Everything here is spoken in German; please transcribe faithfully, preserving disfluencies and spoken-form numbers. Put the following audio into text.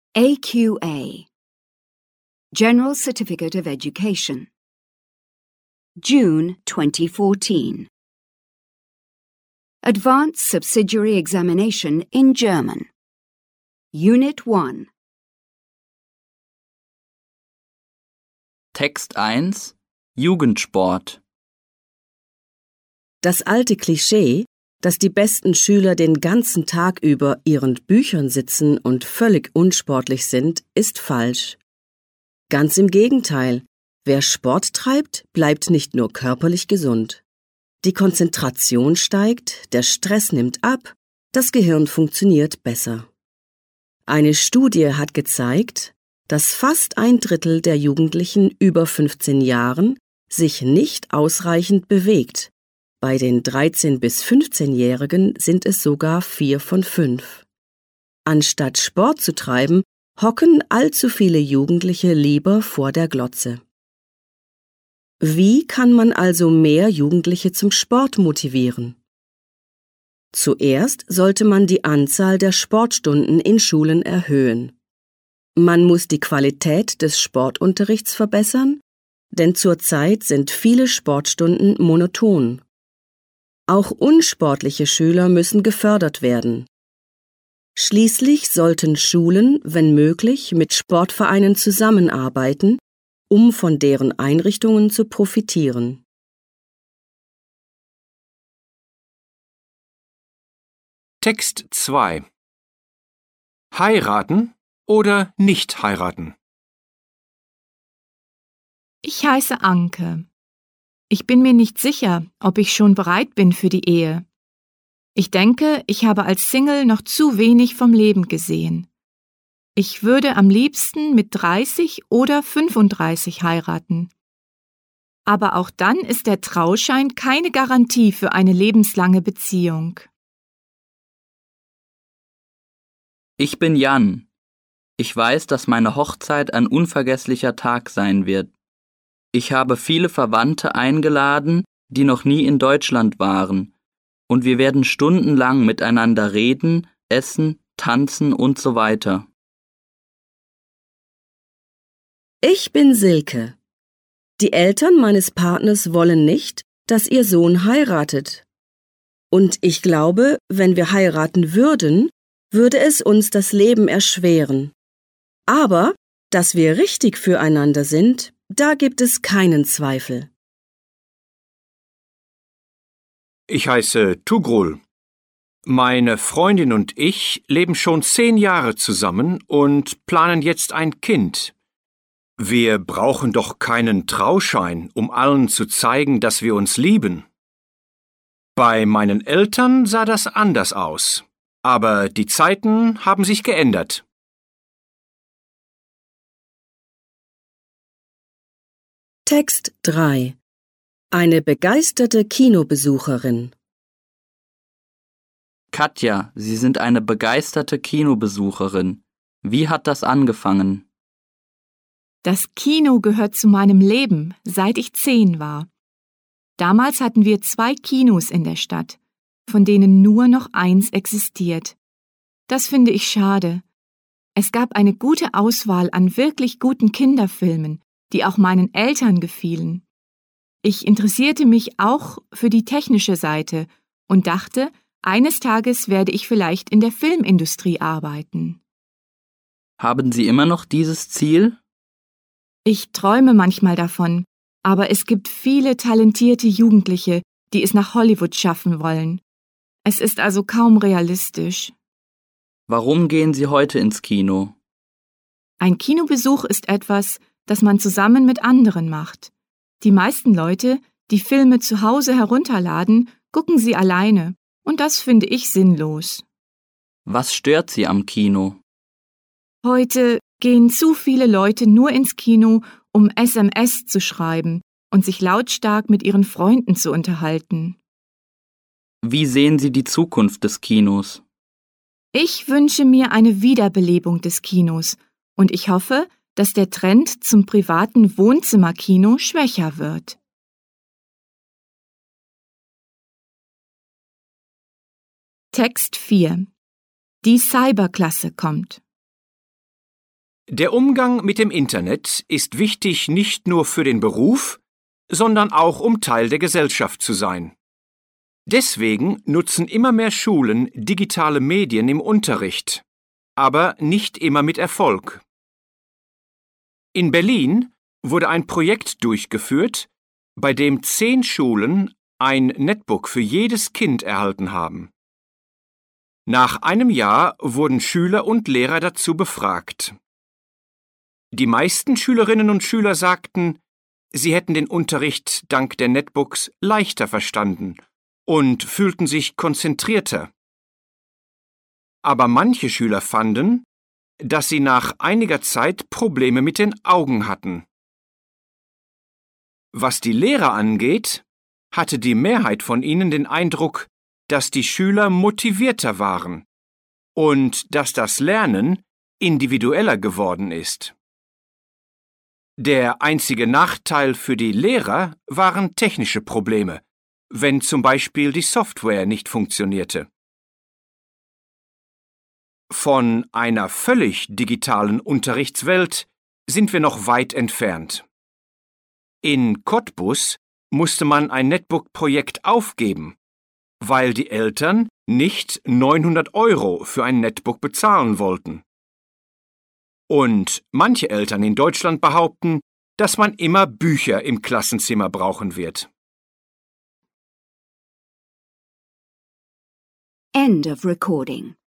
A Q A General Certificate of Education June twenty fourteen Advanced Subsidiary Examination in German Unit one Text eins Jugendsport. Das alte Klischee, dass die besten Schüler den ganzen Tag über ihren Büchern sitzen und völlig unsportlich sind, ist falsch. Ganz im Gegenteil, wer Sport treibt, bleibt nicht nur körperlich gesund. Die Konzentration steigt, der Stress nimmt ab, das Gehirn funktioniert besser. Eine Studie hat gezeigt, dass fast ein Drittel der Jugendlichen über fünfzehn Jahren sich nicht ausreichend bewegt. Bei den dreizehn- bis fünfzehnjährigen sind es sogar vier von fünf. Anstatt Sport zu treiben, hocken allzu viele Jugendliche lieber vor der Glotze. Wie kann man also mehr Jugendliche zum Sport motivieren? Zuerst sollte man die Anzahl der Sportstunden in Schulen erhöhen. Man muss die Qualität des Sportunterrichts verbessern, denn zurzeit sind viele Sportstunden monoton. Auch unsportliche Schüler müssen gefördert werden. Schließlich sollten Schulen, wenn möglich, mit Sportvereinen zusammenarbeiten, um von deren Einrichtungen zu profitieren. Text zwei Heiraten oder nicht heiraten? Ich heiße Anke. Ich bin mir nicht sicher, ob ich schon bereit bin für die Ehe. Ich denke, ich habe als Single noch zu wenig vom Leben gesehen. Ich würde am liebsten mit dreißig oder fünfunddreißig heiraten. Aber auch dann ist der Trauschein keine Garantie für eine lebenslange Beziehung. Ich bin Jan. Ich weiß, dass meine Hochzeit ein unvergesslicher Tag sein wird. Ich habe viele Verwandte eingeladen, die noch nie in Deutschland waren, und wir werden stundenlang miteinander reden, essen, tanzen und so weiter. Ich bin Silke. Die Eltern meines Partners wollen nicht, dass ihr Sohn heiratet. Und ich glaube, wenn wir heiraten würden, würde es uns das Leben erschweren. Aber, dass wir richtig füreinander sind, da gibt es keinen Zweifel. Ich heiße Tugrul. Meine Freundin und ich leben schon zehn Jahre zusammen und planen jetzt ein Kind. Wir brauchen doch keinen Trauschein, um allen zu zeigen, dass wir uns lieben. Bei meinen Eltern sah das anders aus, aber die Zeiten haben sich geändert. Text drei. Eine begeisterte Kinobesucherin. Katja, Sie sind eine begeisterte Kinobesucherin. Wie hat das angefangen? Das Kino gehört zu meinem Leben, seit ich zehn war. Damals hatten wir zwei Kinos in der Stadt, von denen nur noch eins existiert. Das finde ich schade. Es gab eine gute Auswahl an wirklich guten Kinderfilmen, die auch meinen Eltern gefielen. Ich interessierte mich auch für die technische Seite und dachte, eines Tages werde ich vielleicht in der Filmindustrie arbeiten. Haben Sie immer noch dieses Ziel? Ich träume manchmal davon, aber es gibt viele talentierte Jugendliche, die es nach Hollywood schaffen wollen. Es ist also kaum realistisch. Warum gehen Sie heute ins Kino? Ein Kinobesuch ist etwas, das man zusammen mit anderen macht. Die meisten Leute, die Filme zu Hause herunterladen, gucken sie alleine, und das finde ich sinnlos. Was stört Sie am Kino? Heute gehen zu viele Leute nur ins Kino, um S M S zu schreiben und sich lautstark mit ihren Freunden zu unterhalten. Wie sehen Sie die Zukunft des Kinos? Ich wünsche mir eine Wiederbelebung des Kinos und ich hoffe, dass der Trend zum privaten Wohnzimmerkino schwächer wird. Text vier. Die Cyberklasse kommt. Der Umgang mit dem Internet ist wichtig nicht nur für den Beruf, sondern auch um Teil der Gesellschaft zu sein. Deswegen nutzen immer mehr Schulen digitale Medien im Unterricht, aber nicht immer mit Erfolg. In Berlin wurde ein Projekt durchgeführt, bei dem zehn Schulen ein Netbook für jedes Kind erhalten haben. Nach einem Jahr wurden Schüler und Lehrer dazu befragt. Die meisten Schülerinnen und Schüler sagten, sie hätten den Unterricht dank der Netbooks leichter verstanden und fühlten sich konzentrierter. Aber manche Schüler fanden, dass sie nach einiger Zeit Probleme mit den Augen hatten. Was die Lehrer angeht, hatte die Mehrheit von ihnen den Eindruck, dass die Schüler motivierter waren und dass das Lernen individueller geworden ist. Der einzige Nachteil für die Lehrer waren technische Probleme, wenn zum Beispiel die Software nicht funktionierte. Von einer völlig digitalen Unterrichtswelt sind wir noch weit entfernt. In Cottbus musste man ein Netbook-Projekt aufgeben, weil die Eltern nicht neunhundert Euro für ein Netbook bezahlen wollten. Und manche Eltern in Deutschland behaupten, dass man immer Bücher im Klassenzimmer brauchen wird. End of recording.